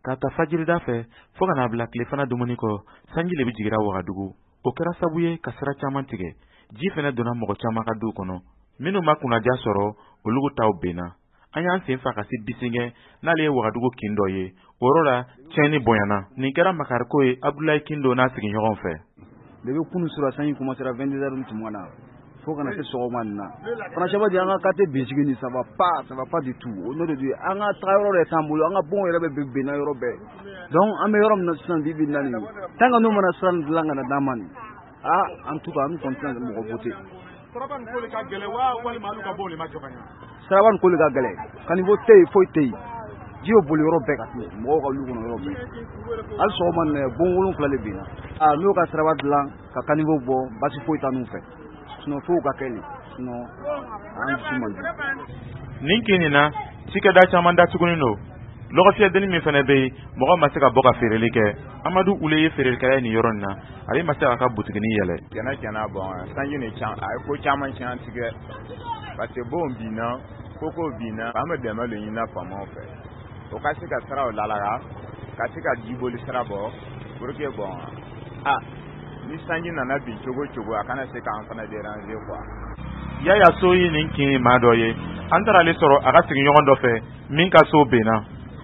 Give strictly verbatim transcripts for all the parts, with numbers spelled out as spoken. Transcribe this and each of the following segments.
K'a ta fajirida fɛ fo ka n'a bila tilefana dumuni kɔ, sanji le bɛ jigira Wagadugu. O kɛra sababu ye ka sira caman tigɛ. Ji fɛnɛ donna mɔgɔ caman ka du kɔnɔ. Minnu ma kunnaja sɔrɔ, olu taw benna. An y'an sen fa ka se Bisenkɛ n'ale ye Wagadugu kin dɔ ye. O yɔrɔ la tiɲɛni bonyana. Nin kɛra Makariko ye Abdulayi Kindo n'a sigiɲɔgɔn fɛ. Depuis kunu sura sanji commencera vingt-deux heures tuma na fo kana se sɔgɔma nin na. Franchement an ka kate Bisiki ni ça va pas, ça va pas du tout. Au nom de Dieu, an ka taga yɔrɔ de t'an bolo, an ka bon yɛrɛ bɛ benna yɔrɔ bɛɛ. Donc an bɛ yɔrɔ min na sisan bi bi in na nin tant que n'u mana sira nin dilan ka na d'an ma nin ah en tout cas an bɛ continuer ka mɔgɔ voter. Siraba nin ko de ka gɛlɛn wa walima olu ka bɔ de ma jɔ ka ɲɛ? Siraba nin ko de ka gɛlɛn. Caniveau tɛ yen foyi tɛ yen. Ji bɛ boli yɔrɔ bɛɛ ka tɛmɛ mɔgɔw ka lu kɔnɔ yɔrɔ bɛɛ. Hali sɔgɔma nin bon wolonwula de benna. Ah n'u ka siraba dilan ka caniveau bɔ basi foyi t'an n'u fɛ. Sinon fo ka kɛ de. Sinon an dusu man di. Nin kin nin na cikɛda caman datugulen don. Lɔgɔfiyɛdenni min fɛnɛ bɛ yen mɔgɔ ma se ka bɔ ka feereli kɛ. Amadu Ule ye feerelikɛla ye nin yɔrɔ nin na. Ale ma se k'a ka butiginin yɛlɛ. Tiɲɛna tiɲɛna bon sanji ni can a ye ko caman tiɲɛ an tigɛ parce que bon binna koko binna an bɛ dɛmɛ de ɲini faamaw fɛ o ka se ka siraw lalaga ka se ka jiboli sira bɔ pour que bon ah ni sanji nana bin cogo cogo a kana se k'an fana déranger quoi. Yaya So ye nin kin maa dɔ ye an taara ale sɔrɔ a ka sigiɲɔgɔn dɔ fɛ min ka so benna.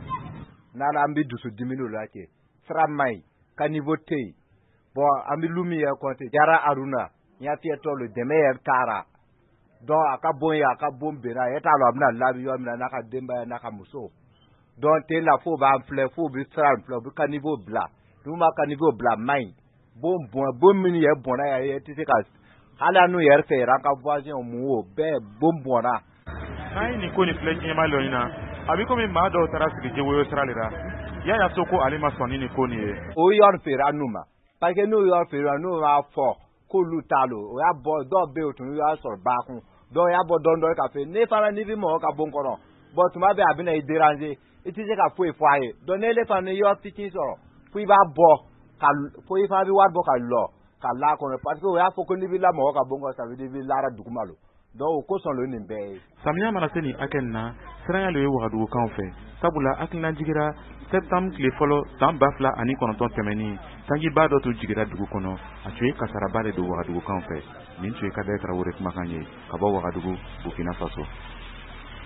N'ala an bɛ dusu dimi la kɛ sira man ɲi caniveau tɛ yen bon an bɛ lu min yɛrɛ compter Jara Aruna n y'a fiyɛ tɔ lo dɛmɛ yɛrɛ taara donc a ka bon ye a ka bon benna e t'a lɔ a bɛna labi yɔrɔ min na n'a ka denbaya n'a ka muso donc te la fo b'an filɛ fo bɛ sira in filɛ u bɛ caniveau bila n'u ma caniveau bila man ɲi bon bɔn bon min yɛrɛ bɔnna yɛrɛ tɛ se ka hali an n'u yɛrɛ fɛ yɛrɛ an ka voisin mun o bɛɛ bon bɔnna. N'an ye nin ko nin filɛ ɲɛma lɔ in na a bɛ komi maa dɔw taara sigi Jewoyo sira de la Yaya So ko ale ma sɔn ni nin ko nin ye. O yɔrɔ feere an n'u ma parce que n'u yɔrɔ feere n'u b'a fɔ k'olu t'a lo o y'a bɔ dɔw bɛ yen o tun y'a sɔrɔ bakun dɔw y'a bɔ dɔɔnin dɔɔnin ka feere ne fana n'i bɛ mɔgɔ ka bon kɔnɔ bon tuma bɛɛ a bɛna i déranger i tɛ se ka foyi fɔ a ye donc n'ele fana ni yɔrɔ fitinin sɔrɔ fo i b'a bɔ ka fo i fana bɛ wari bɔ ka lɔ ka la kɔnɔ parce que o y'a fɔ ko n'i bɛ la mɔgɔ ka bon kɔnɔ ça veut dire i bɛ lara duguma lo donc o kosɔn lo nin bɛɛ ye. Samiya mana se nin hakɛ nin na siranya lo ye Wagadugukaw fɛ sabula hakilina jigira septembre tile fɔlɔ san ba fila ani kɔnɔntɔn tɛmɛnin sanjiba dɔ tun jigira dugu kɔnɔ a tun ye kasaraba de don Wagadugukaw fɛ nin tun ye Kadaye Tarawele kumakan ye ka bɔ Wagadugu Burkina Faso.